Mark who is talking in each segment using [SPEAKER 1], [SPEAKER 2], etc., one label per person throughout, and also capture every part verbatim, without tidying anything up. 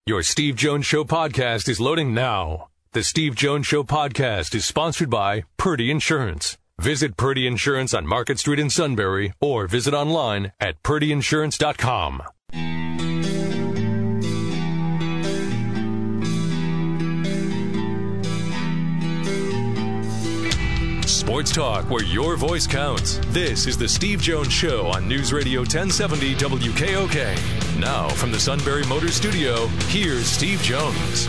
[SPEAKER 1] Your Steve Jones Show podcast is loading now. The Steve Jones Show podcast is sponsored by Purdy Insurance. Visit Purdy Insurance on Market Street in Sunbury or visit online at purdy insurance dot com. Sports talk where your voice counts. This is the Steve Jones Show on News Radio ten seventy W K O K. Now from the Sunbury Motor Studio, here's Steve Jones.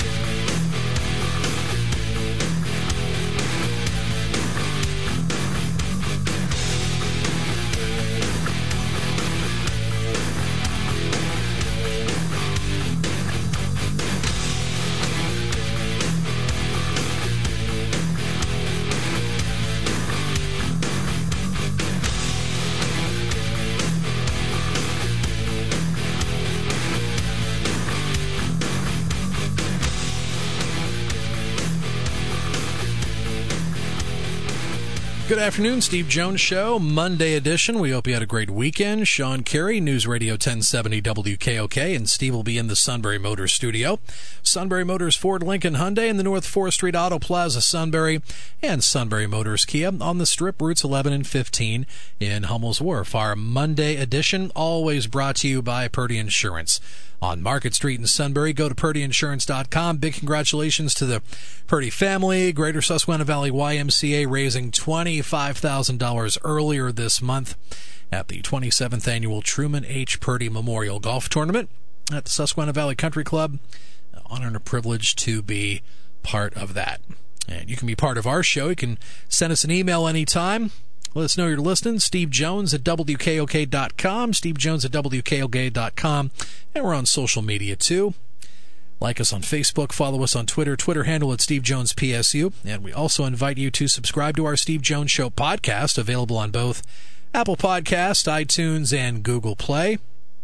[SPEAKER 2] Good afternoon, Steve Jones Show, Monday edition. We hope you had a great weekend. Sean Carey, News Radio ten seventy W K O K, and Steve will be in the Sunbury Motors studio. Sunbury Motors Ford Lincoln Hyundai in the North fourth Street Auto Plaza, Sunbury, and Sunbury Motors Kia on the Strip, routes eleven and fifteen in Hummel's Wharf. Our Monday edition, always brought to you by Purdy Insurance. On Market Street in Sunbury, go to purdy insurance dot com. Big congratulations to the Purdy family. Greater Susquehanna Valley Y M C A raising twenty-five thousand dollars earlier this month at the twenty-seventh Annual Truman H. Purdy Memorial Golf Tournament at the Susquehanna Valley Country Club. An honor and a privilege to be part of that. And you can be part of our show. You can send us an email anytime. Let us know you're listening. Steve Jones at W K O K dot com. Steve Jones at W K O K dot com. And we're on social media, too. Like us on Facebook. Follow us on Twitter. Twitter handle at Steve Jones P S U. And we also invite you to subscribe to our Steve Jones Show podcast, available on both Apple Podcasts, iTunes, and Google Play.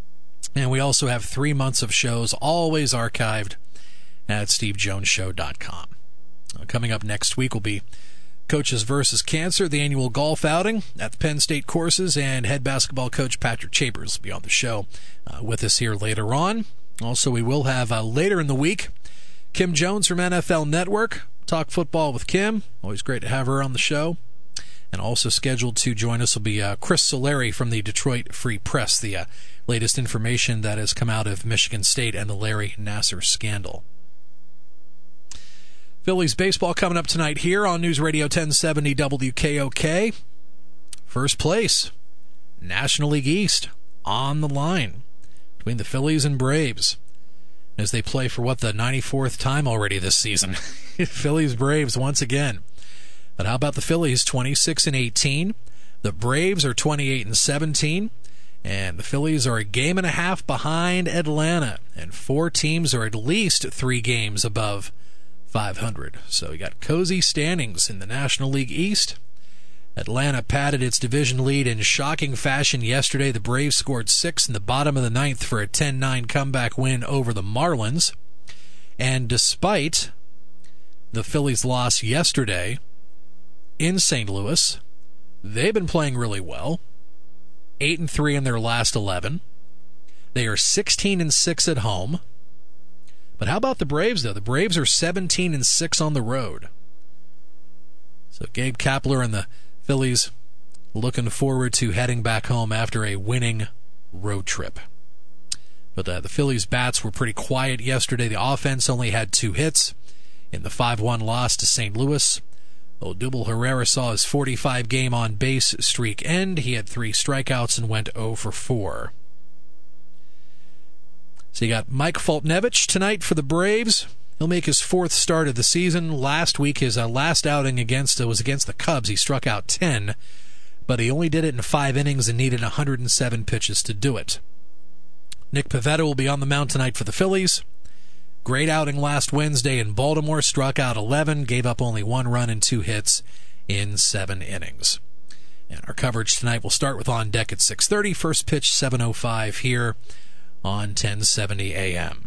[SPEAKER 2] And we also have three months of shows always archived at steve jones show dot com. Uh, coming up next week will be Coaches versus Cancer, the annual golf outing at the Penn State courses, and head basketball coach Patrick Chambers will be on the show uh, with us here later on. Also, we will have uh, later in the week Kim Jones from N F L Network, Talk Football with Kim. Always great to have her on the show. And also scheduled to join us will be uh, Chris Solari from the Detroit Free Press, the uh, latest information that has come out of Michigan State and the Larry Nassar scandal. Phillies baseball coming up tonight here on News Radio ten seventy W K O K. First place, National League East, on the line between the Phillies and Braves as they play for, what, the ninety-fourth time already this season. Phillies-Braves once again. But how about the Phillies, twenty-six and eighteen? The Braves are twenty-eight and seventeen. And the Phillies are a game and a half behind Atlanta. And four teams are at least three games above five hundred. So we got cozy standings in the National League East. Atlanta padded its division lead in shocking fashion yesterday. The Braves scored six in the bottom of the ninth for a ten nine comeback win over the Marlins. And despite the Phillies' loss yesterday in Saint Louis, they've been playing really well. eight and three in their last eleven. They are sixteen and six at home. But how about the Braves, though? The Braves are seventeen and six on the road. So Gabe Kapler and the Phillies looking forward to heading back home after a winning road trip. But uh, the Phillies' bats were pretty quiet yesterday. The offense only had two hits in the five one loss to Saint Louis. Odubel Herrera saw his forty-five game on-base streak end. He had three strikeouts and went oh for four. So you got Mike Foltynewicz tonight for the Braves. He'll make his fourth start of the season. Last week, his uh, last outing against uh, was against the Cubs. He struck out ten, but he only did it in five innings and needed one hundred seven pitches to do it. Nick Pivetta will be on the mound tonight for the Phillies. Great outing last Wednesday in Baltimore. Struck out eleven, gave up only one run and two hits in seven innings. And our coverage tonight will start with On Deck at six thirty. First pitch, seven oh five here on ten seventy A M.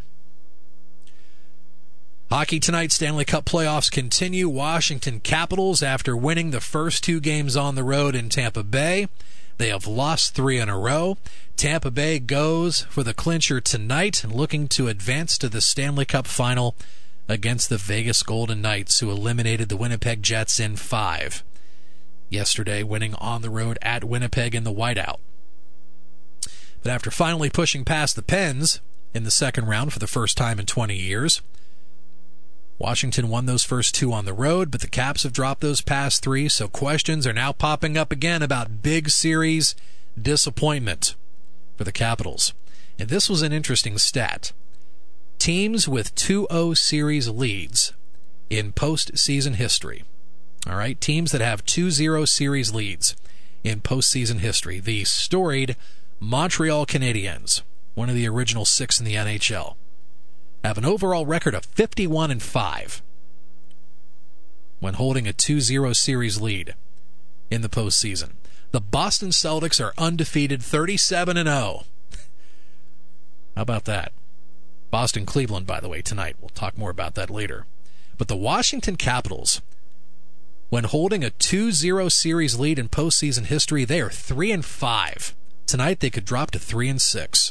[SPEAKER 2] Hockey tonight, Stanley Cup playoffs continue. Washington Capitals, after winning the first two games on the road in Tampa Bay, They have lost three in a row. Tampa Bay goes for the clincher tonight, looking to advance to the Stanley Cup final against the Vegas Golden Knights, who eliminated the Winnipeg Jets in five yesterday, winning on the road at Winnipeg in the whiteout. But after finally pushing past the Pens in the second round for the first time in twenty years, Washington won those first two on the road, but the Caps have dropped those past three, so questions are now popping up again about big series disappointment for the Capitals. And this was an interesting stat. Teams with two oh series leads in postseason history. All right, teams that have two oh series leads in postseason history. The storied Montreal Canadiens, one of the original six in the N H L, have an overall record of fifty-one and five when holding a two oh series lead in the postseason. The Boston Celtics are undefeated, thirty-seven and oh. How about that? Boston Cleveland, by the way, tonight. We'll talk more about that later. But the Washington Capitals, when holding a two oh series lead in postseason history, they are three and five. Tonight they could drop to three and six.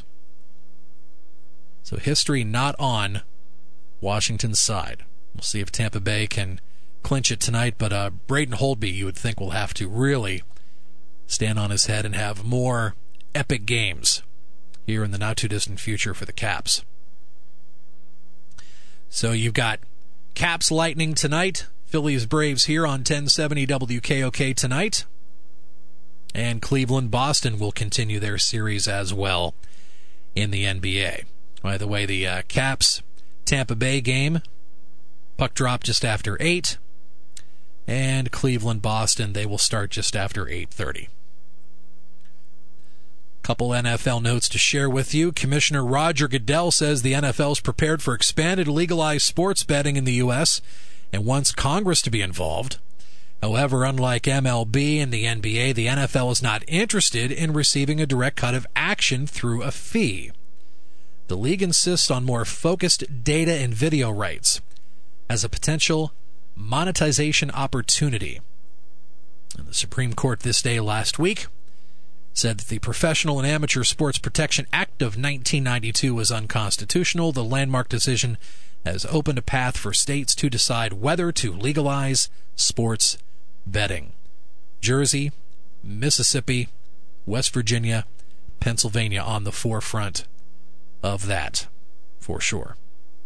[SPEAKER 2] So history not on Washington's side. We'll see if Tampa Bay can clinch it tonight, but uh, Braden Holtby, you would think, will have to really stand on his head and have more epic games here in the not-too-distant future for the Caps. So you've got Caps Lightning tonight, Phillies Braves here on ten seventy W K O K tonight, and Cleveland Boston will continue their series as well in the N B A. By the way, the uh, Caps Tampa Bay game, puck drop just after eight, and Cleveland Boston, they will start just after eight thirty. Couple N F L notes to share with you. Commissioner Roger Goodell says the N F L is prepared for expanded legalized sports betting in the U S and wants Congress to be involved. However, unlike M L B and the N B A, the N F L is not interested in receiving a direct cut of action through a fee. The league insists on more focused data and video rights as a potential monetization opportunity. And the Supreme Court this day last week said that the Professional and Amateur Sports Protection Act of nineteen ninety-two was unconstitutional. The landmark decision has opened a path for states to decide whether to legalize sports betting. Jersey, Mississippi, West Virginia, Pennsylvania on the forefront of that, for sure.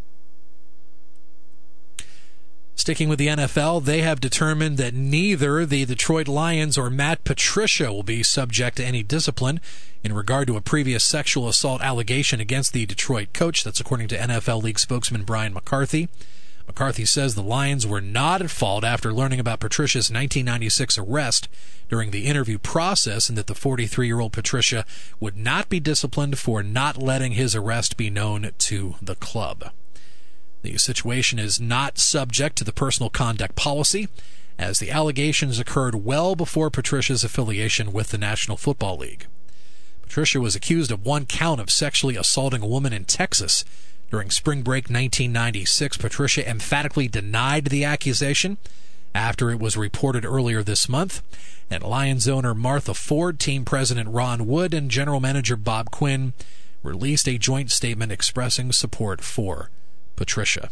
[SPEAKER 2] Sticking with the N F L, they have determined that neither the Detroit Lions or Matt Patricia will be subject to any discipline in regard to a previous sexual assault allegation against the Detroit coach. That's according to N F L League spokesman Brian McCarthy. McCarthy says the Lions were not at fault after learning about Patricia's nineteen ninety-six arrest during the interview process, and that the forty-three-year-old Patricia would not be disciplined for not letting his arrest be known to the club. The situation is not subject to the personal conduct policy, as the allegations occurred well before Patricia's affiliation with the National Football League. Patricia was accused of one count of sexually assaulting a woman in Texas during spring break nineteen ninety-six. Patricia emphatically denied the accusation after it was reported earlier this month. And Lions owner Martha Ford, team president Ron Wood, and general manager Bob Quinn released a joint statement expressing support for Patricia.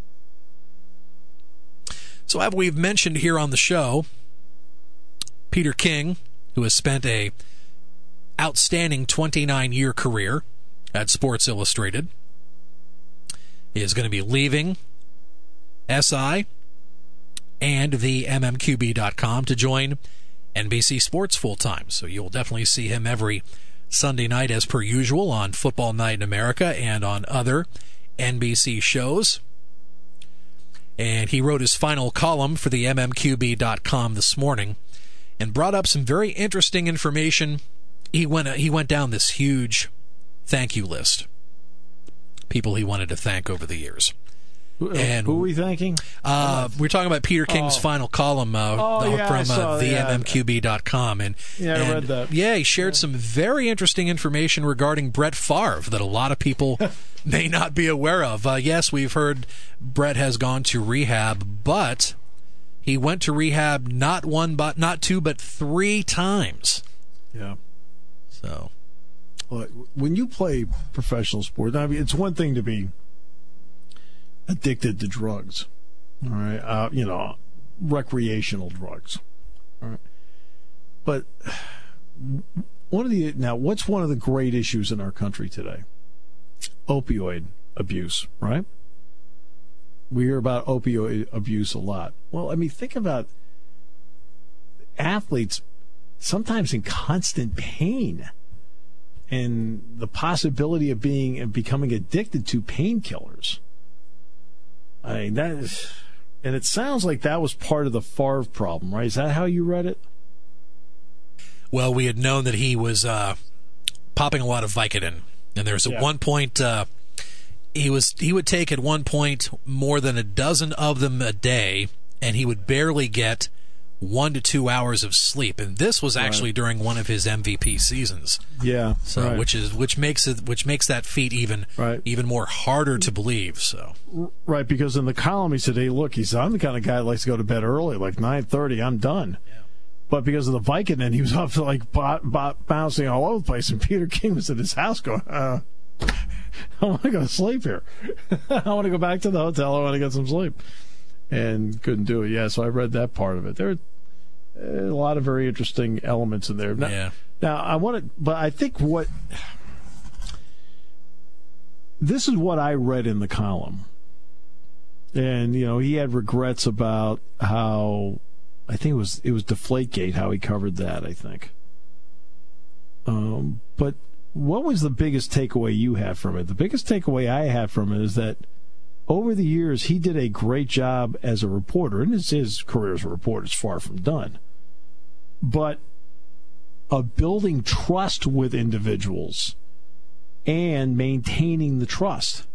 [SPEAKER 2] So as we've mentioned here on the show, Peter King, who has spent a outstanding twenty-nine year career at Sports Illustrated, is going to be leaving S I and the M M Q B dot com to join N B C Sports full-time. So you'll definitely see him every Sunday night as per usual on Football Night in America and on other N B C shows. And he wrote his final column for the M M Q B dot com this morning and brought up some very interesting information. He went he went down this huge thank you list. People he wanted to thank over the years.
[SPEAKER 3] Who,
[SPEAKER 2] and
[SPEAKER 3] who are we thanking?
[SPEAKER 2] Uh, we're talking about Peter King's oh. final column uh,
[SPEAKER 3] oh, yeah,
[SPEAKER 2] from uh, the
[SPEAKER 3] yeah.
[SPEAKER 2] M M Q B dot com. And,
[SPEAKER 3] yeah, I
[SPEAKER 2] and,
[SPEAKER 3] read that.
[SPEAKER 2] Yeah, he shared yeah. some very interesting information regarding Brett Favre that a lot of people may not be aware of. Uh, yes, we've heard Brett has gone to rehab, but he went to rehab not one, but not two, but three times.
[SPEAKER 3] Yeah.
[SPEAKER 2] So,
[SPEAKER 3] well, when you play professional sports, I mean, it's one thing to be addicted to drugs, all right, uh, you know, recreational drugs, all right. But one of the now, what's one of the great issues in our country today? Opioid abuse, right? We hear about opioid abuse a lot. Well, I mean, think about athletes sometimes in constant pain and the possibility of being and becoming addicted to painkillers. I mean, that is, and it sounds like that was part of the Favre problem, right? Is that how you read it?
[SPEAKER 2] well, we had known that he was uh, popping a lot of Vicodin, and there was at
[SPEAKER 3] Yeah.
[SPEAKER 2] one point uh, he was he would take at one point more than a dozen of them a day, and he would barely get one to two hours of sleep, and this was actually
[SPEAKER 3] Right.
[SPEAKER 2] during one of his M V P seasons.
[SPEAKER 3] Yeah.
[SPEAKER 2] So,
[SPEAKER 3] right.
[SPEAKER 2] which is which makes it which makes that feat even
[SPEAKER 3] Right.
[SPEAKER 2] even more harder to believe. So,
[SPEAKER 3] Right, because in the column he said, hey, look, he said, I'm the kind of guy that likes to go to bed early, like nine thirty, I'm done.
[SPEAKER 2] Yeah.
[SPEAKER 3] But because of the Vicodin, he was up to like b- b- bouncing all over the place, and Peter King was at his house going, uh, I want to go to sleep here. I want to go back to the hotel. I want to get some sleep. And couldn't do it. Yeah, so I read that part of it. There are a lot of very interesting elements in there. Now,
[SPEAKER 2] yeah.
[SPEAKER 3] now I want to, but I think what, this is what I read in the column. And, you know, he had regrets about how, I think it was it was Deflategate, how he covered that, I think. Um, but what was the biggest takeaway you had from it? The biggest takeaway I had from it is that over the years, he did a great job as a reporter, and his, his career as a reporter is far from done. But of building trust with individuals and maintaining the trust.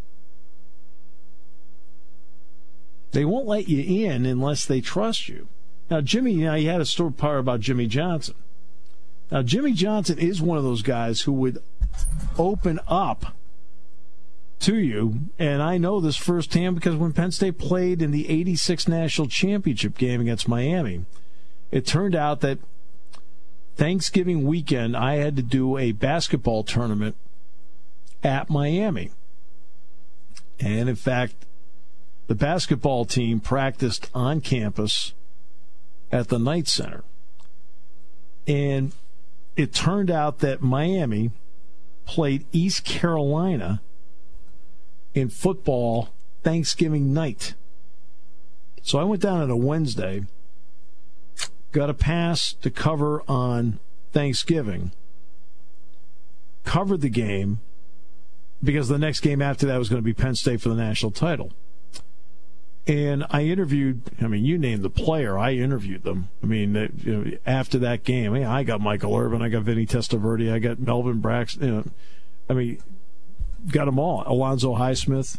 [SPEAKER 3] They won't let you in unless they trust you. Now, Jimmy, you know, he had a story part about Jimmy Johnson. Now, Jimmy Johnson is one of those guys who would open up to you, and I know this firsthand because when Penn State played in the eighty-six National Championship game against Miami, it turned out that Thanksgiving weekend I had to do a basketball tournament at Miami. And, in fact, the basketball team practiced on campus at the Knight Center. And it turned out that Miami played East Carolina in football Thanksgiving night. So I went down on a Wednesday, got a pass to cover on Thanksgiving, covered the game because the next game after that was going to be Penn State for the national title. And I interviewed, I mean, you named the player. I interviewed them. I mean, they, you know, after that game, I, mean, I got Michael Irvin, I got Vinny Testaverde, I got Melvin Braxton. You know, I mean, got them all. Alonzo Highsmith,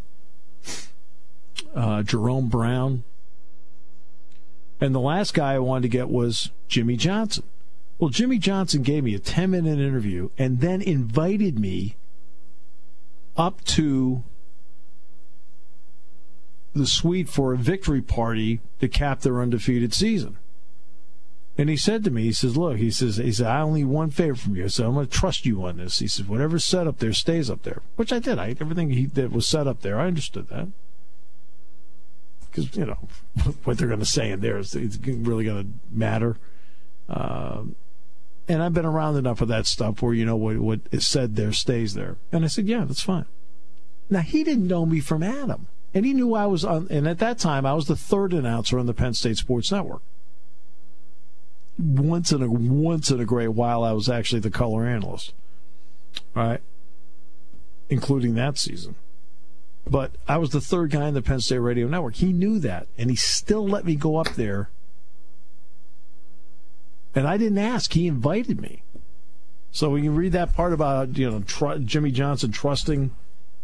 [SPEAKER 3] uh, Jerome Brown. And the last guy I wanted to get was Jimmy Johnson. Well, Jimmy Johnson gave me a ten-minute interview and then invited me up to the suite for a victory party to cap their undefeated season. And he said to me, he says, look, he says, he said, I only need one favor from you. So I'm going to trust you on this. He says, whatever's set up there stays up there, which I did. I, everything he that was set up there, I understood that. Because, you know, what they're going to say in there is it's really going to matter. Uh, and I've been around enough of that stuff where, you know, what, what is said there stays there. And I said, yeah, that's fine. Now, he didn't know me from Adam. And he knew I was on, and at that time, I was the third announcer on the Penn State Sports Network. Once in a once in a great while, I was actually the color analyst, right? Including that season. But I was the third guy in the Penn State Radio Network. He knew that, and he still let me go up there. And I didn't ask; he invited me. So when you read that part about you know tr- Jimmy Johnson trusting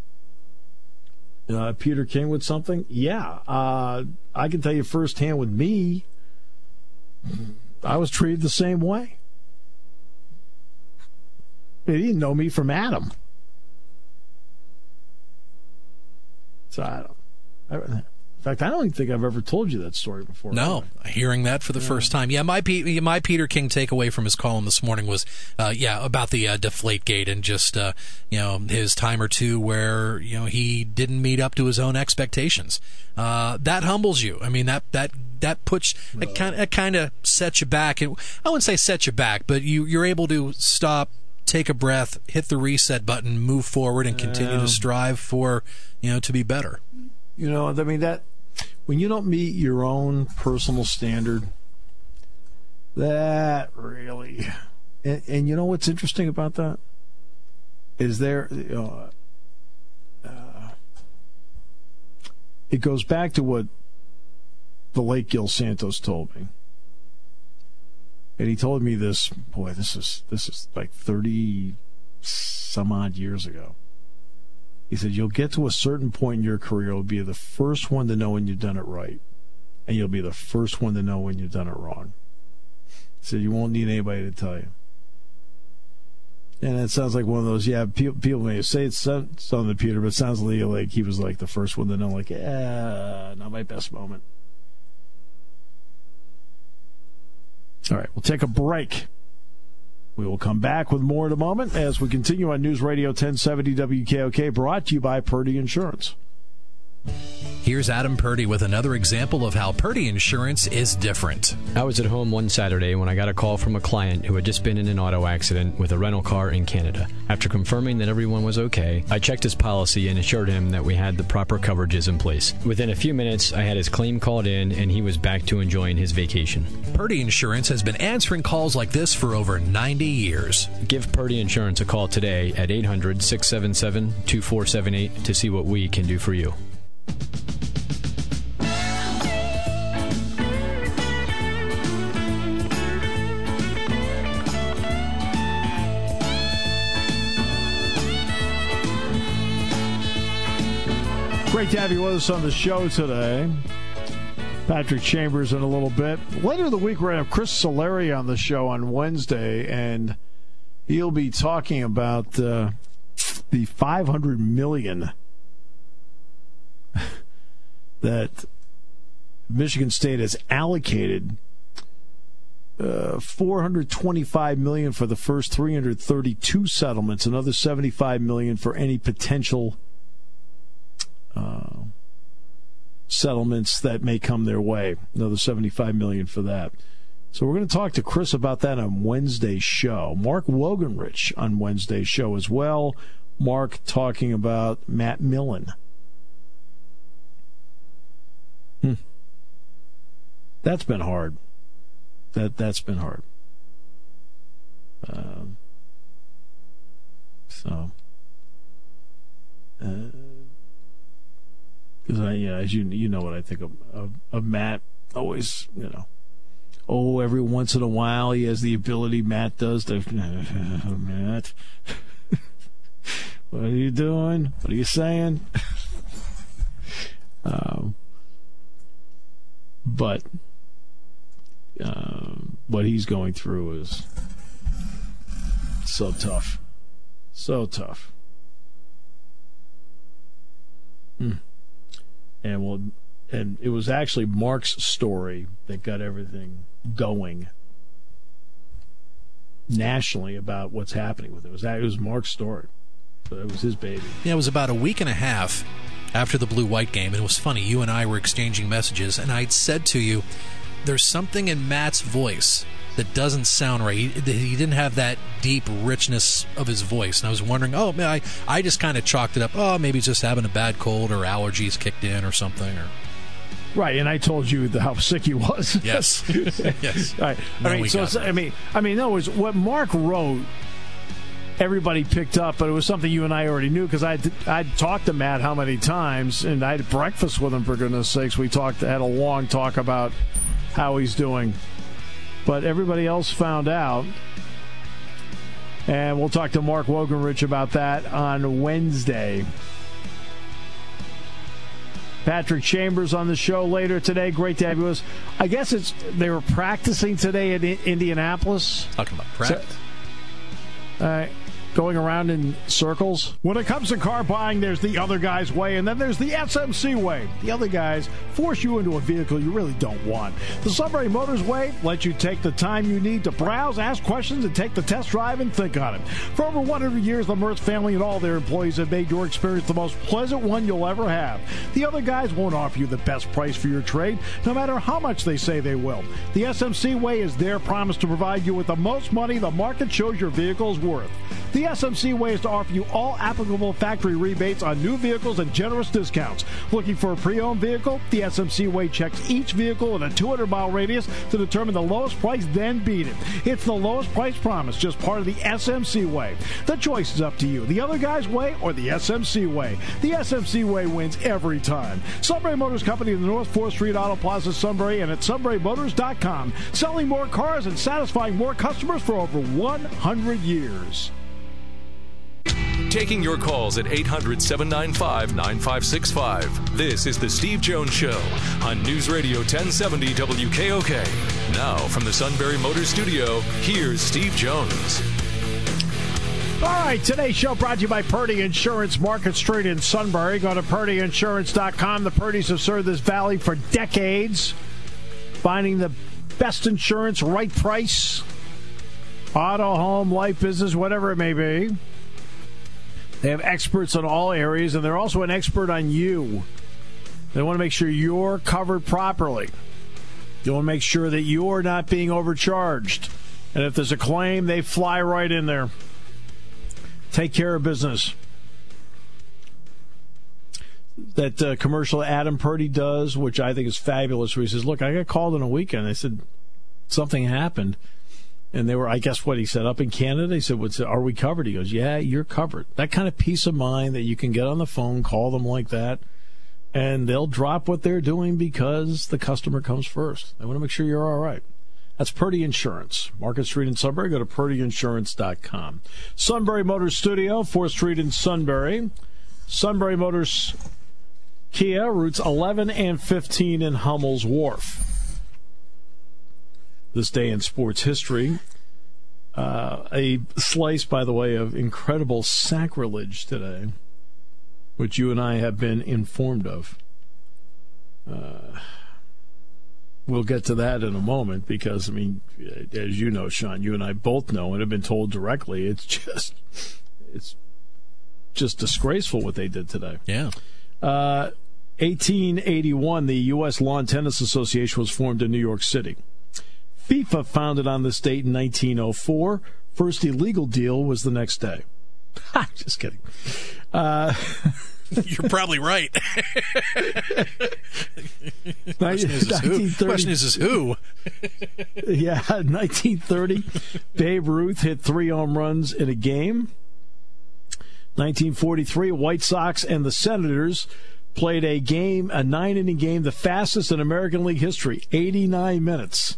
[SPEAKER 3] Uh, Peter King with something? Yeah. Uh, I can tell you firsthand with me, I was treated the same way. He didn't know me from Adam. So I don't. I, In fact, I don't even think I've ever told you that story before.
[SPEAKER 2] No, hearing that for the yeah. first time. Yeah, my my Peter King takeaway from his column this morning was, uh, yeah, about the uh, Deflategate and just, uh, you know, his time or two where, you know, he didn't meet up to his own expectations. Uh, that humbles you. I mean, that that that puts it kind of, it kind of sets you back. It, I wouldn't say set you back, but you you're able to stop, take a breath, hit the reset button, move forward, and continue um, to strive for, you know, to be better.
[SPEAKER 3] You know, I mean, that when you don't meet your own personal standard, that really, and, and you know what's interesting about that is there, you know, uh, it goes back to what the late Gil Santos told me, and he told me this. Boy, this is this is like thirty some odd years ago. He said, you'll get to a certain point in your career, you'll be the first one to know when you've done it right, and you'll be the first one to know when you've done it wrong. He said, you won't need anybody to tell you. And it sounds like one of those, yeah, people, people may say it's something to Peter, but it sounds like, like he was like the first one to know, like, yeah, not my best moment. All right, we'll take a break. We will come back with more in a moment as we continue on News Radio ten seventy W K O K, brought to you by Purdy Insurance.
[SPEAKER 2] Here's Adam Purdy with another example of how Purdy Insurance is different.
[SPEAKER 4] I was at home one Saturday when I got a call from a client who had just been in an auto accident with a rental car in Canada. After confirming that everyone was okay, I checked his policy and assured him that we had the proper coverages in place. Within a few minutes, I had his claim called in and he was back to enjoying his vacation.
[SPEAKER 2] Purdy Insurance has been answering calls like this for over ninety years.
[SPEAKER 4] Give Purdy Insurance a call today at eight hundred, six seven seven, two four seven eight to see what we can do for you.
[SPEAKER 3] Great to have you with us on the show today. Patrick Chambers in a little bit. Later in the week, we're going to have Chris Solari on the show on Wednesday, and he'll be talking about uh, the five hundred million dollars that Michigan State has allocated. Uh, four hundred twenty-five million dollars for the first three hundred thirty-two settlements, another seventy-five million dollars for any potential Uh, settlements that may come their way. Another seventy-five million dollars for that. So we're going to talk to Chris about that on Wednesday's show. Mark Wogenrich on Wednesday's show as well. Mark talking about Matt Millen. Hmm. That's been hard. That that's been hard. Um, so. Uh, Because I, yeah, as you you know what I think of, of of Matt. Always, you know, oh, every once in a while he has the ability. Matt does to Matt. What are you doing? What are you saying? um, but um, what he's going through is so tough, so tough. Hmm. And well, and it was actually Mark's story that got everything going nationally about what's happening with it. It was, it was Mark's story. So it was his baby.
[SPEAKER 2] Yeah, it was about a week and a half after the Blue-White game, and it was funny. You and I were exchanging messages, and I'd said to you, there's something in Matt's voice that doesn't sound right. He, he didn't have that deep richness of his voice. And I was wondering, oh, man, I, I just kind of chalked it up. Oh, maybe he's just having a bad cold or allergies kicked in or something. Or
[SPEAKER 3] Right, and I told you the, how sick he was.
[SPEAKER 2] Yes. Yes.
[SPEAKER 3] All right. I mean, so it's, I mean, I mean, in other words, what Mark wrote, everybody picked up, but it was something you and I already knew because I'd, I'd talked to Matt how many times, and I had breakfast with him, for goodness sakes. We talked, had a long talk about how he's doing. But everybody else found out. And we'll talk to Mark Wogenrich about that on Wednesday. Patrick Chambers on the show later today. Great to have you with us. I guess it's they were practicing today in Indianapolis.
[SPEAKER 2] Talking about practice.
[SPEAKER 3] So, all right. going around in circles? When it comes to car buying, there's the other guy's way, and then there's the S M C way. The other guys force you into a vehicle you really don't want. The Sunbury Motors way lets you take the time you need to browse, ask questions, and take the test drive and think on it. For over one hundred years, the Mertz family and all their employees have made your experience the most pleasant one you'll ever have. The other guys won't offer you the best price for your trade, no matter how much they say they will. The S M C way is their promise to provide you with the most money the market shows your vehicle is worth. The S M C way is to offer you all applicable factory rebates on new vehicles and generous discounts. Looking for a pre-owned vehicle? The S M C way checks each vehicle in a two hundred mile radius to determine the lowest price, then beat it. It's the lowest price promise, just part of the S M C way. The choice is up to you. The other guy's way or the S M C way. The S M C way wins every time. Sunbury Motors Company in the North fourth Street Auto Plaza, Sunbury, and at sunbury motors dot com. Selling more cars and satisfying more customers for over one hundred years.
[SPEAKER 1] Taking your calls at eight hundred, seven nine five, nine five six five. This is The Steve Jones Show on News Radio ten seventy W K O K. Now, from the Sunbury Motors Studio, here's Steve Jones.
[SPEAKER 3] All right, today's show brought to you by Purdy Insurance, Market Street in Sunbury. Go to purdy insurance dot com. The Purdys have served this valley for decades, finding the best insurance, right price, auto, home, life, business, whatever it may be. They have experts in all areas, and they're also an expert on you. They want to make sure you're covered properly. They want to make sure that you're not being overcharged. And if there's a claim, they fly right in there. Take care of business. That uh, commercial Adam Purdy does, which I think is fabulous, where he says, look, I got called on a weekend. I said, something happened. And they were, I guess what he said, up in Canada. He said, What's, are we covered? He goes, yeah, you're covered. That kind of peace of mind that you can get on the phone, call them like that, and they'll drop what they're doing because the customer comes first. They want to make sure you're all right. That's Purdy Insurance. Market Street in Sunbury. Go to purdy insurance dot com. Sunbury Motors Studio, fourth Street in Sunbury. Sunbury Motors Kia, routes eleven and fifteen in Hummel's Wharf. This day in sports history. Uh, a slice, by the way, of incredible sacrilege today, which you and I have been informed of. Uh, we'll get to that in a moment because, I mean, as you know, Sean, you and I both know and have been told directly, it's just, it's just disgraceful what they did today.
[SPEAKER 2] Yeah.
[SPEAKER 3] Uh, eighteen eighty-one, the U S Lawn Tennis Association was formed in New York City. FIFA founded on this date in nineteen oh four. First illegal deal was the next day. Just kidding. Uh,
[SPEAKER 2] You're probably right. Question is, is who? Question is, is who?
[SPEAKER 3] Yeah, nineteen thirty, Babe Ruth hit three home runs in a game. nineteen forty-three, White Sox and the Senators played a game, a nine-inning game, the fastest in American League history, eighty-nine minutes.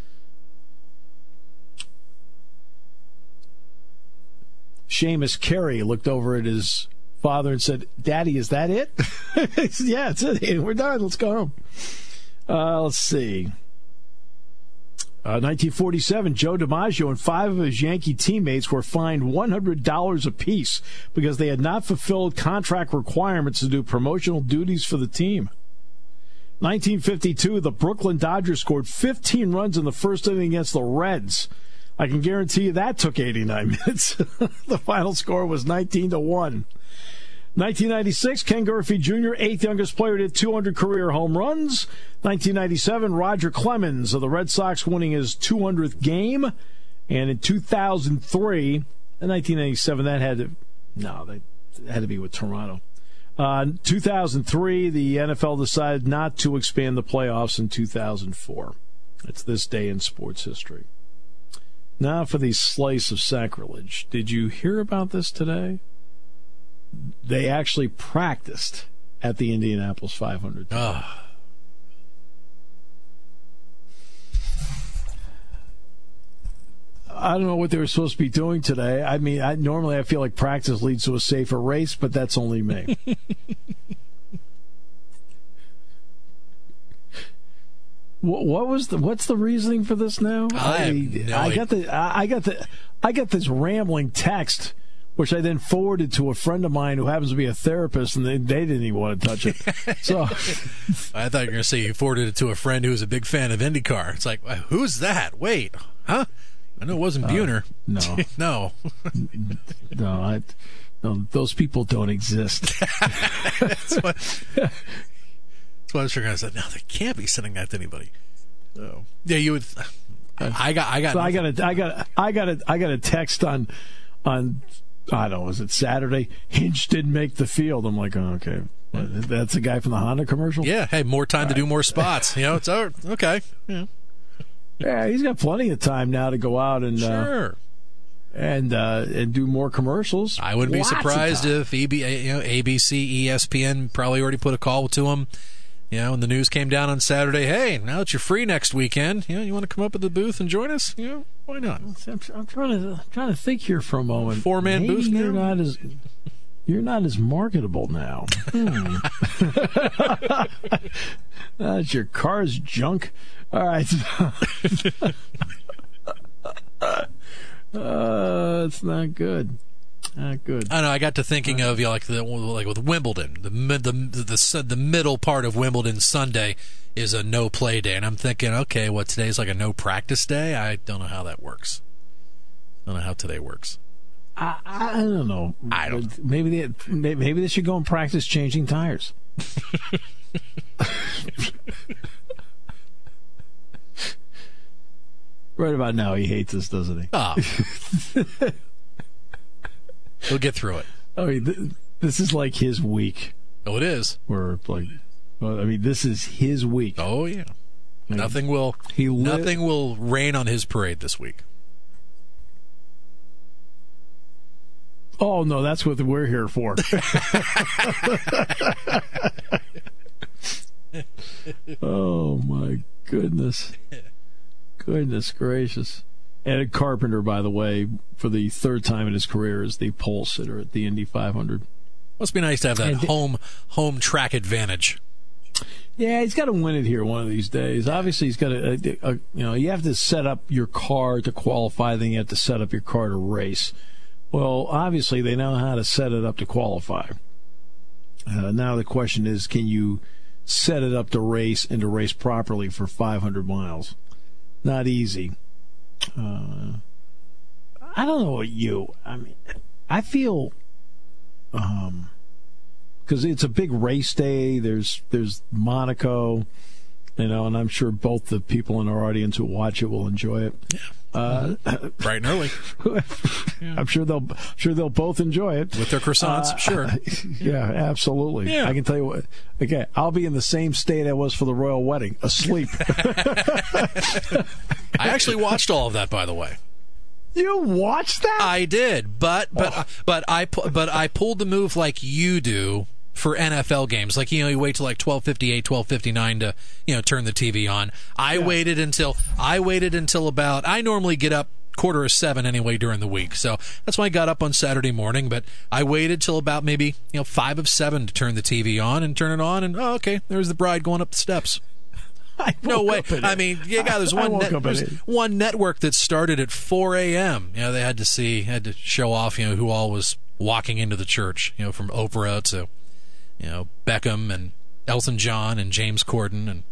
[SPEAKER 3] Seamus Carey looked over at his father and said, Daddy, is that it? Yeah, it's it. We're done. Let's go home. Uh, let's see. Uh, nineteen forty-seven, Joe DiMaggio and five of his Yankee teammates were fined one hundred dollars apiece because they had not fulfilled contract requirements to do promotional duties for the team. nineteen fifty-two, the Brooklyn Dodgers scored fifteen runs in the first inning against the Reds. I can guarantee you that took eighty-nine minutes. The final score was nineteen to one. nineteen ninety-six, Ken Griffey Junior, eighth youngest player to hit two hundred career home runs. nineteen ninety-seven, Roger Clemens of the Red Sox winning his two hundredth game. And in two thousand three, in nineteen ninety-seven, that had to, no, that had to be with Toronto. Uh, two thousand three, the N F L decided not to expand the playoffs in two thousand four. It's this day in sports history. Now for the slice of sacrilege. Did you hear about this today? They actually practiced at the Indianapolis five hundred.
[SPEAKER 2] Ah.
[SPEAKER 3] I don't know what they were supposed to be doing today. I mean, I, normally I feel like practice leads to a safer race, but that's only me. what, what was the? What's the reasoning for this now?
[SPEAKER 2] I, I, no
[SPEAKER 3] I got the. I got the. I got this rambling text which I then forwarded to a friend of mine who happens to be a therapist, and they, they didn't even want to touch it. So
[SPEAKER 2] I thought you were going to say you forwarded it to a friend who was a big fan of IndyCar. It's like, who's that? Wait, huh? I know it wasn't Buhner.
[SPEAKER 3] Uh, no.
[SPEAKER 2] no.
[SPEAKER 3] no, I, no, those people don't exist.
[SPEAKER 2] That's what, that's what I was trying to say. No, they can't be sending that to anybody. So, yeah, you would. I got, I got,
[SPEAKER 3] so I got a, I got, I got a, I got a text on, on, I don't know, was it Saturday? Hinch didn't make the field. I'm like, oh, okay, that's the guy from the Honda commercial.
[SPEAKER 2] Yeah, hey, more time All to right. do more spots. You know, it's all, okay. Yeah.
[SPEAKER 3] Yeah, he's got plenty of time now to go out and
[SPEAKER 2] sure.
[SPEAKER 3] uh, and uh, and do more commercials.
[SPEAKER 2] I wouldn't
[SPEAKER 3] Lots
[SPEAKER 2] be surprised if E B, you know, A B C, E S P N probably already put a call to him. You know, when the news came down on Saturday, hey, now that you're free next weekend, you know, you want to come up at the booth and join us? You know, why not?
[SPEAKER 3] I'm, I'm trying to I'm trying to think here for a moment.
[SPEAKER 2] Four man booth.
[SPEAKER 3] You're
[SPEAKER 2] now?
[SPEAKER 3] not as you're not as marketable now. Hmm. That's your car's junk. All right. uh, it's not good. Not good.
[SPEAKER 2] I know. I got to thinking of you know, like the like with Wimbledon, the the the the middle part of Wimbledon Sunday is a no play day, and I'm thinking, okay, what today's like a no practice day? I don't know how that works. I don't know how today works.
[SPEAKER 3] I, I don't know.
[SPEAKER 2] I don't.
[SPEAKER 3] Maybe they maybe they should go and practice changing tires. Right about now, he hates us, doesn't he?
[SPEAKER 2] Oh. We'll get through it.
[SPEAKER 3] I mean, th- this is like his week.
[SPEAKER 2] Oh, it is.
[SPEAKER 3] We're like, well, I mean, this is his week.
[SPEAKER 2] Oh yeah. I mean, nothing will.
[SPEAKER 3] He li-
[SPEAKER 2] nothing will rain on his parade this week.
[SPEAKER 3] Oh no, that's what we're here for. Oh my goodness. Goodness gracious. Ed Carpenter, by the way, for the third time in his career, is the pole sitter at the Indy five hundred.
[SPEAKER 2] Must be nice to have that and home home track advantage.
[SPEAKER 3] Yeah, he's got to win it here one of these days. Obviously, he's got to, uh, uh, you know, you have to set up your car to qualify, then you have to set up your car to race. Well, obviously, they know how to set it up to qualify. Uh, now the question is, can you set it up to race and to race properly for five hundred miles? Not easy. Uh, I don't know what you. I mean, I feel, um, because it's a big race day. There's there's Monaco, you know, and I'm sure both the people in our audience who watch it will enjoy it.
[SPEAKER 2] Yeah.
[SPEAKER 3] Uh,
[SPEAKER 2] bright and early.
[SPEAKER 3] Yeah. I'm sure they'll sure they'll both enjoy it
[SPEAKER 2] with their croissants. Uh, sure.
[SPEAKER 3] Yeah, absolutely.
[SPEAKER 2] Yeah.
[SPEAKER 3] I can tell you what. Okay, I'll be in the same state I was for the royal wedding, asleep.
[SPEAKER 2] I actually watched all of that, by the way.
[SPEAKER 3] You watched that?
[SPEAKER 2] I did, but but oh. but I but I pulled the move like you do for N F L games. Like, you know, you wait till like twelve fifty-eight, twelve fifty-nine to, you know, turn the T V on. I yeah. waited until I waited until about I normally get up quarter of seven anyway during the week. So that's why I got up on Saturday morning, but I waited till about maybe, you know, five of seven to turn the T V on and turn it on, and oh, okay, there's the bride going up the steps. No way. I mean, yeah, God, there's one net, there's one network that started at four a.m. You know, they had to see, had to show off, you know, who all was walking into the church, you know, from Oprah to, you know, Beckham and Elton John and James Corden. And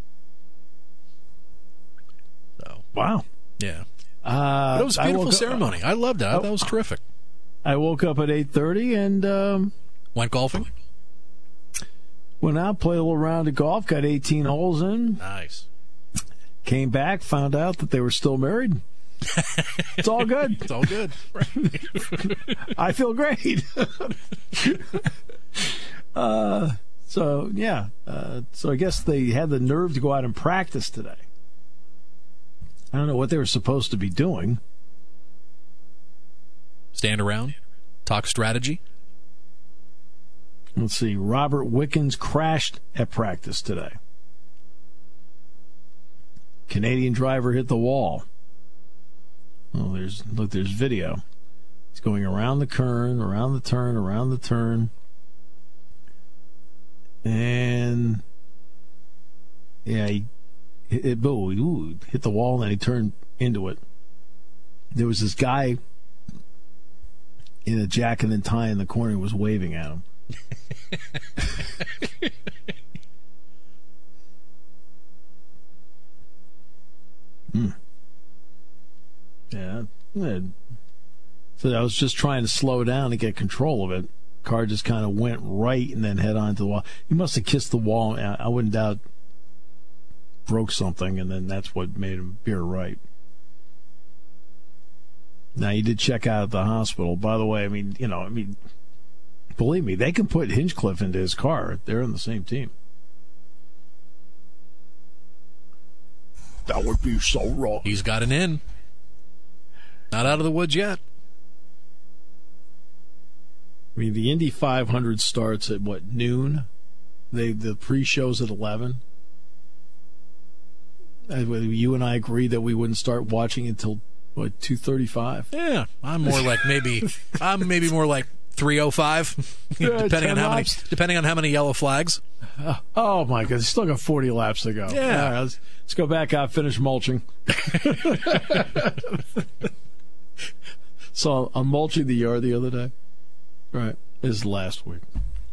[SPEAKER 2] so,
[SPEAKER 3] wow.
[SPEAKER 2] Yeah.
[SPEAKER 3] Uh,
[SPEAKER 2] but it was a beautiful I ceremony. Up, I loved it. I, that was terrific.
[SPEAKER 3] I woke up at eight thirty and um,
[SPEAKER 2] went golfing.
[SPEAKER 3] Went out, played a little round of golf, got eighteen holes in.
[SPEAKER 2] Nice.
[SPEAKER 3] Came back, found out that they were still married. It's all good.
[SPEAKER 2] It's all good.
[SPEAKER 3] I feel great. uh, so, yeah. Uh, so I guess they had the nerve to go out and practice today. I don't know what they were supposed to be doing.
[SPEAKER 2] Stand around, talk strategy.
[SPEAKER 3] Let's see. Robert Wickens crashed at practice today. Canadian driver hit the wall. Oh, there's look. There's video. He's going around the turn, around the turn, around the turn, and yeah, he it, it ooh, hit the wall, and then he turned into it. There was this guy in a jacket and tie in the corner was waving at him. hmm. Yeah. So I was just trying to slow down and get control of it. Car just kind of went right and then head on to the wall. He must have kissed the wall. I wouldn't doubt broke something, and then that's what made him veer right. Now, he did check out at the hospital. By the way, I mean, you know, I mean, believe me, they can put Hinchcliffe into his car. They're on the same team. That would be so wrong.
[SPEAKER 2] He's got an in. Not out of the woods yet.
[SPEAKER 3] I mean, the Indy five hundred starts at, what, noon? They The pre-show's at eleven. You and I agreed that we wouldn't start watching until, what, two thirty-five?
[SPEAKER 2] Yeah, I'm more like maybe, I'm maybe more like three oh five, depending on how many, depending on how many yellow flags.
[SPEAKER 3] Uh, oh, my God, still got forty laps to go.
[SPEAKER 2] Yeah.
[SPEAKER 3] All right, let's, let's go back out, finish mulching. So I'm mulching the yard the other day. Right. This is last week.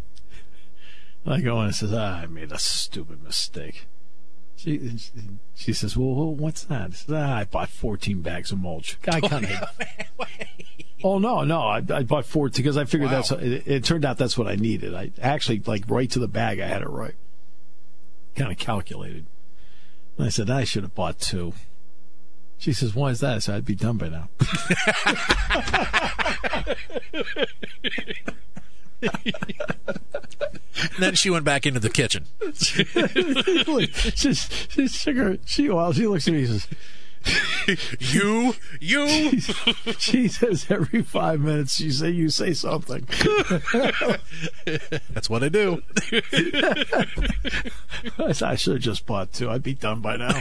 [SPEAKER 3] I go in and says, ah, I made a stupid mistake. She she says, well, what's that? I says, ah, I bought fourteen bags of mulch. I kind of. Oh, no, no. I, I bought fourteen because I figured wow. that's. It, it turned out that's what I needed. I actually, like, right to the bag, I had it right. Kind of calculated. And I said, I should have bought two. She says, why is that? I said, I'd be done by now.
[SPEAKER 2] Then she went back into the kitchen.
[SPEAKER 3] she, she, she, she, well, she looks at me and says,
[SPEAKER 2] you, you.
[SPEAKER 3] She, she says every five minutes, she say, you say something.
[SPEAKER 2] That's what I do.
[SPEAKER 3] I, said, I should have just bought two. I'd be done by now.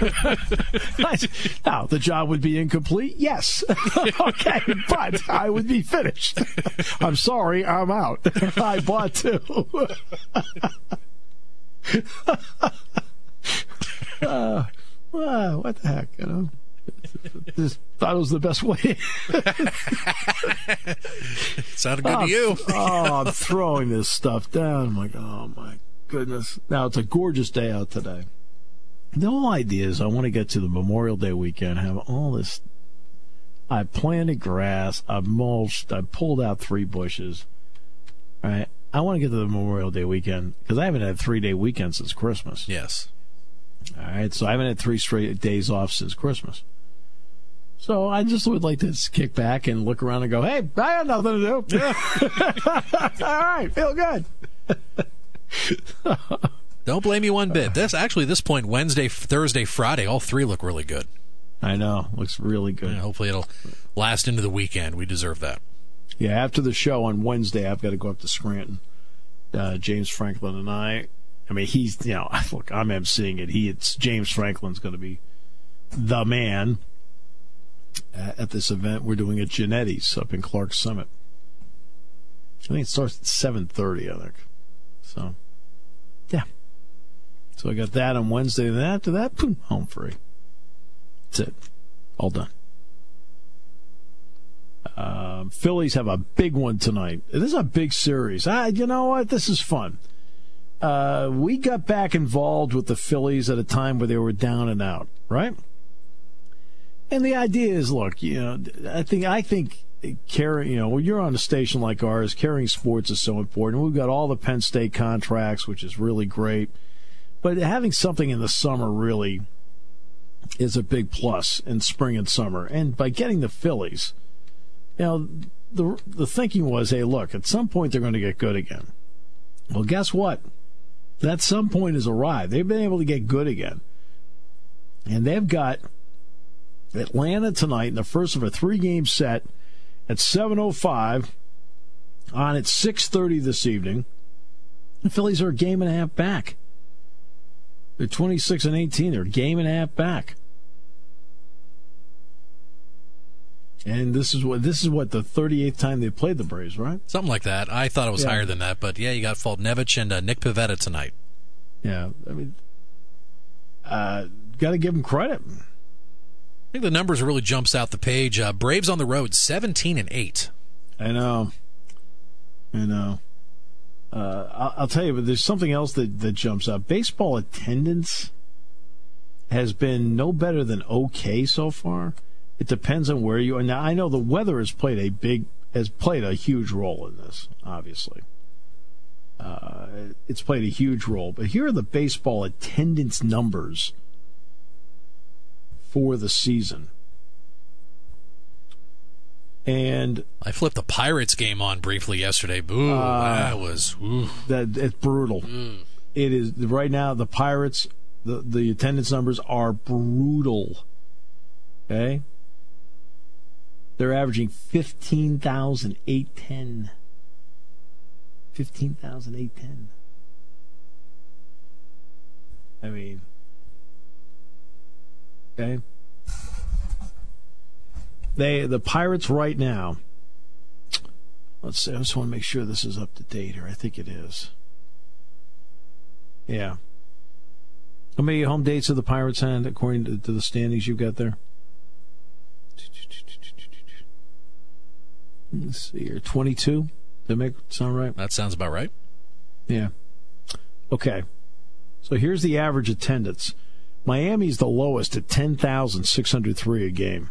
[SPEAKER 3] Now, the job would be incomplete? Yes. Okay, but I would be finished. I'm sorry, I'm out. I bought two. uh, Well, what the heck, you know? Just thought it was the best way.
[SPEAKER 2] Sounded good
[SPEAKER 3] oh,
[SPEAKER 2] to you.
[SPEAKER 3] Oh, I'm throwing this stuff down. I'm like, oh, my goodness. Now, it's a gorgeous day out today. The whole idea is I want to get to the Memorial Day weekend, have all this. I planted grass, I mulched, I pulled out three bushes. All right. I want to get to the Memorial Day weekend because I haven't had a three-day weekend since Christmas.
[SPEAKER 2] Yes.
[SPEAKER 3] All right, so I haven't had three straight days off since Christmas. So I just would like to kick back and look around and go, hey, I had nothing to do. Yeah. All right, feel good.
[SPEAKER 2] Don't blame me one bit. This actually, this point, Wednesday, Thursday, Friday, all three look really good.
[SPEAKER 3] I know. Looks really good.
[SPEAKER 2] Yeah, hopefully it'll last into the weekend. We deserve that.
[SPEAKER 3] Yeah, after the show on Wednesday, I've got to go up to Scranton. Uh, James Franklin and I. I mean, he's, you know, look, I'm emceeing it. He, it's James Franklin's going to be the man at this event. We're doing at Genetti's up in Clark Summit. I think it starts at seven thirty, I think. So, yeah. So I got that on Wednesday. And then after that, boom, home free. That's it. All done. Um, Phillies have a big one tonight. This is a big series. I, you know what? This is fun. Uh, we got back involved with the Phillies at a time where they were down and out, right? And the idea is, look, you know, I think I think carrying, you know, when you're on a station like ours, carrying sports is so important. We've got all the Penn State contracts, which is really great, but having something in the summer really is a big plus in spring and summer. And by getting the Phillies, you know, the the thinking was, hey, look, at some point they're going to get good again. Well, guess what? That some point has arrived. They've been able to get good again. And they've got Atlanta tonight in the first of a three-game set at seven oh five, on at six thirty this evening. The Phillies are a game and a half back. They're twenty-six and eighteen. They're a game and a half back. And this is what this is what the thirty-eighth time they've played the Braves, right?
[SPEAKER 2] Something like that. I thought it was yeah. higher than that, but yeah, you got Fultnevich and uh, Nick Pivetta tonight.
[SPEAKER 3] Yeah, I mean, uh, got to give them credit.
[SPEAKER 2] I think the numbers really jumps out the page. Uh, Braves on the road, seventeen and eight.
[SPEAKER 3] I know. I know. Uh, I'll, I'll tell you, but there's something else that, that jumps up. Baseball attendance has been no better than okay so far. It depends on where you are. Now, I know the weather has played a big, has played a huge role in this, obviously. Uh, it's played a huge role. But here are the baseball attendance numbers for the season. And
[SPEAKER 2] I flipped the Pirates game on briefly yesterday. Boo, uh, that was ooh.
[SPEAKER 3] that it's brutal. Mm. It is right now. The Pirates, the the attendance numbers are brutal. Okay, they're averaging fifteen thousand eight ten. Fifteen thousand eight ten. I mean, okay. They the Pirates right now. Let's see. I just want to make sure this is up to date here. I think it is. Yeah. How many home dates have the Pirates had according to, to the standings you've got there? Let's see here. twenty-two. Does that make sound right?
[SPEAKER 2] That sounds about right.
[SPEAKER 3] Yeah. Okay. So here's the average attendance. Miami's the lowest at ten thousand six hundred three a game.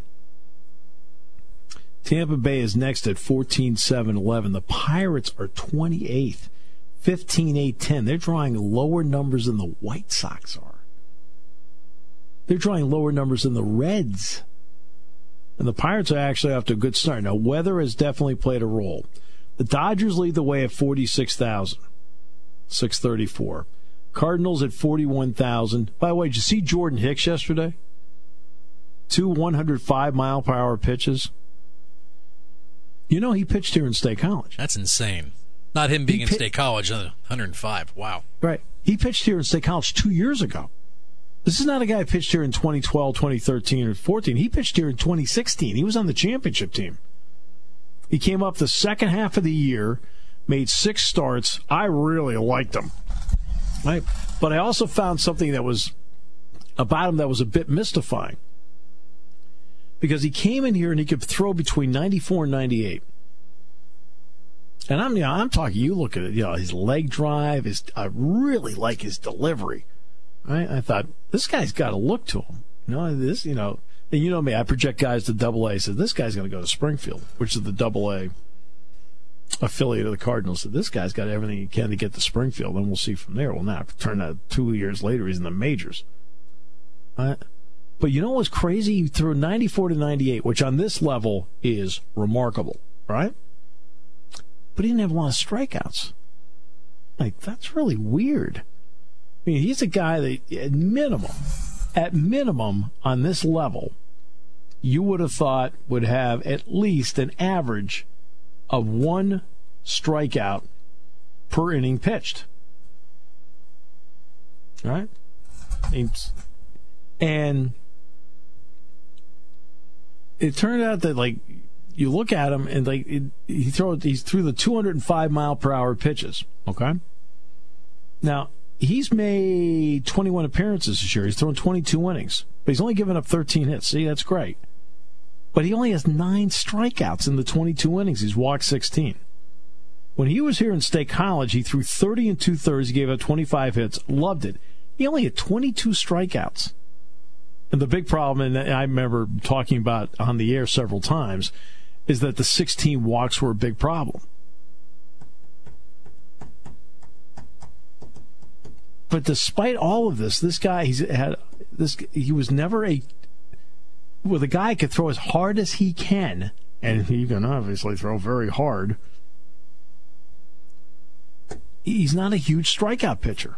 [SPEAKER 3] Tampa Bay is next at fourteen seven eleven. The Pirates are twenty-eighth, fifteen eight ten. They're drawing lower numbers than the White Sox are. They're drawing lower numbers than the Reds. And the Pirates are actually off to a good start. Now, weather has definitely played a role. The Dodgers lead the way at forty-six thousand, six thirty-four. Cardinals at forty-one thousand. By the way, did you see Jordan Hicks yesterday? Two one oh five mile per hour pitches. You know, he pitched here in State College.
[SPEAKER 2] That's insane. Not him being
[SPEAKER 3] he
[SPEAKER 2] in
[SPEAKER 3] pit-
[SPEAKER 2] State College, one hundred five. Wow.
[SPEAKER 3] Right. He pitched here in State College two years ago. This is not a guy who pitched here in twenty twelve, twenty thirteen, or fourteen. He pitched here in twenty sixteen. He was on the championship team. He came up the second half of the year, made six starts. I really liked him. Right? But I also found something that was about him that was a bit mystifying. Because he came in here and he could throw between ninety-four and ninety-eight. And I'm, you know, I'm talking, you look at it, you know, his leg drive, his, I really like his delivery. Right? I thought, this guy's got a look to him. You know, this, you know, and you know me, I project guys to double A. I said, this guy's going to go to Springfield, which is the double A affiliate of the Cardinals. So this guy's got everything he can to get to Springfield, and we'll see from there. Well, now, turn out two years later, he's in the majors. Right? But you know what's crazy? He threw ninety-four to ninety-eight, which on this level is remarkable, right? But he didn't have a lot of strikeouts. Like, that's really weird. I mean, he's a guy that, at minimum, at minimum, on this level, you would have thought would have at least an average of one strikeout per inning pitched. All right? And it turned out that, like, you look at him and, like, it, he throw he threw the two hundred five mile per hour pitches. Okay. Now he's made twenty-one appearances this year. He's thrown twenty-two innings, but he's only given up thirteen hits. See, that's great. But he only has nine strikeouts in the twenty-two innings. He's walked sixteen. When he was here in State College, he threw thirty and two thirds. He gave up twenty-five hits. Loved it. He only had twenty-two strikeouts. And the big problem, and I remember talking about on the air several times, is that the sixteen walks were a big problem. But despite all of this, this guy, he's had this. He was never a well. The guy could throw as hard as he can, and he can obviously throw very hard. He's not a huge strikeout pitcher.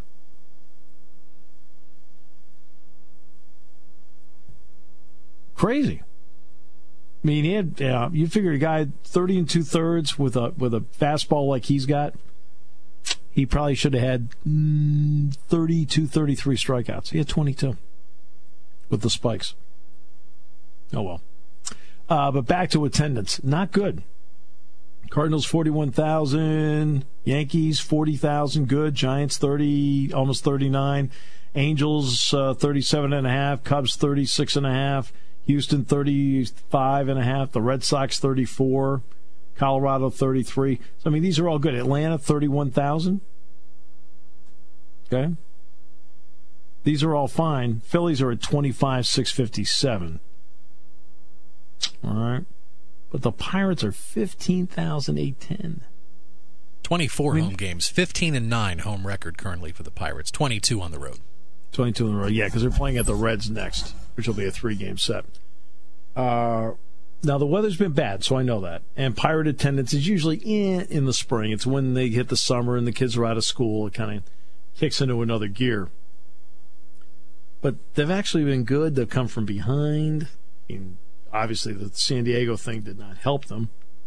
[SPEAKER 3] Crazy. I mean, he had, uh, you figure a guy thirty and two thirds with a with a fastball like he's got, he probably should have had mm, thirty-two, thirty-three strikeouts. He had twenty-two with the spikes. Oh, well. Uh, but back to attendance. Not good. Cardinals forty-one thousand, Yankees forty thousand, good. Giants thirty, almost thirty-nine. Angels uh, thirty-seven and a half, Cubs thirty-six and a half. Houston thirty-five and a half, the Red Sox thirty-four, Colorado, thirty-three. So, I mean, these are all good. Atlanta, thirty-one thousand. Okay. These are all fine. Phillies are at twenty-five, six fifty-seven. All right. But the Pirates are fifteen thousand, eight ten.
[SPEAKER 2] twenty-four
[SPEAKER 3] I mean,
[SPEAKER 2] home games, fifteen and nine home record currently for the Pirates, twenty-two on the road.
[SPEAKER 3] twenty-two in a row, yeah, because they're playing at the Reds next, which will be a three-game set. Uh, now, the weather's been bad, so I know that. And Pirate attendance is usually in in the spring. It's when they hit the summer and the kids are out of school. It kind of kicks into another gear. But they've actually been good. They've come from behind. I mean, obviously, the San Diego thing did not help them.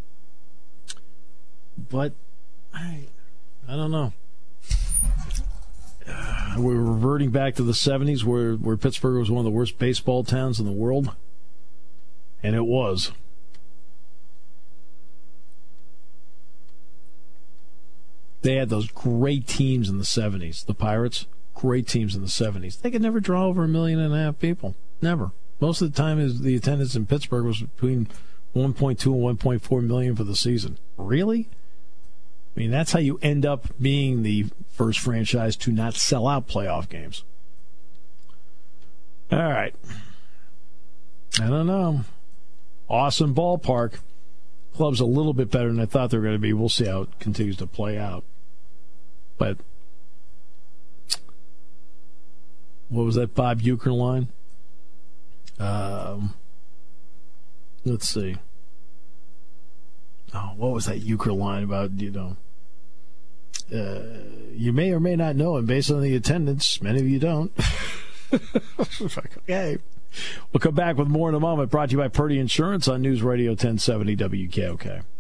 [SPEAKER 3] But I, I don't know. Uh, we're reverting back to the seventies where, where Pittsburgh was one of the worst baseball towns in the world. And it was. They had those great teams in the seventies, the Pirates. Great teams in the seventies. They could never draw over a million and a half people. Never. Most of the time, is the attendance in Pittsburgh was between one point two and one point four million for the season. Really? I mean, that's how you end up being the first franchise to not sell out playoff games. All right. I don't know. Awesome ballpark. Club's a little bit better than I thought they were going to be. We'll see how it continues to play out. But what was that Bob Uecker line? Um, let's see. Oh, what was that Uecker line about, you know? Uh, you may or may not know, and based on the attendance, many of you don't. Okay. We'll come back with more in a moment. Brought to you by Purdy Insurance on News Radio ten seventy W K O K.